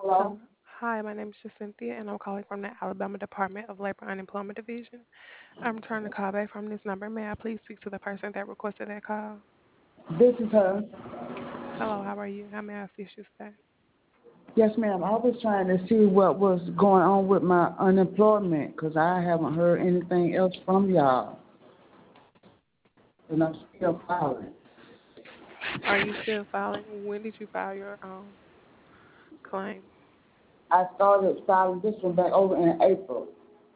Hello. Hello. Hi, my name is Cynthia, and I'm calling from the Alabama Department of Labor Unemployment Division. I'm trying to call back from this number. May I please speak to the person that requested that call? This is her. Hello, how are you? How may I assist you today? Yes, ma'am. I was trying to see what was going on with my unemployment because I haven't heard anything else from y'all, and I'm still filing. Are you still filing? When did you file your claim? I started filing this one back over in April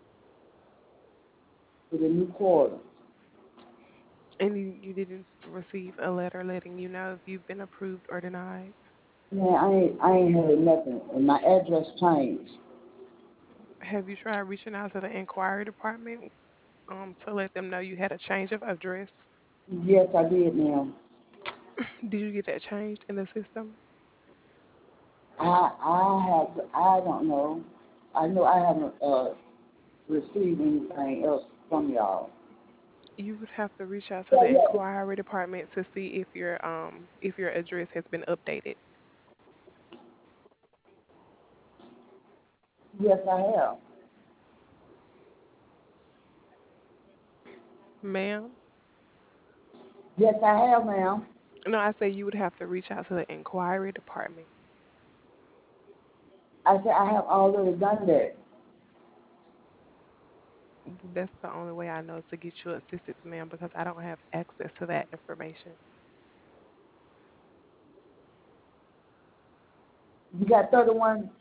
for the new quarter. And you didn't receive a letter letting you know if you've been approved or denied? Man, I ain't heard nothing, and my address changed. Have you tried reaching out to the inquiry department to let them know you had a change of address? Yes, I did, ma'am. Did you get that changed in the system? I don't know. I know I haven't received anything else from y'all. You would have to reach out to Yeah, the yeah. inquiry department to see if your address has been updated. Yes, I have. Ma'am? Yes, I have, ma'am. No, I say you would have to reach out to the inquiry department. I said I have already done that. That's the only way I know to get you assistance, ma'am, because I don't have access to that information. You got 31.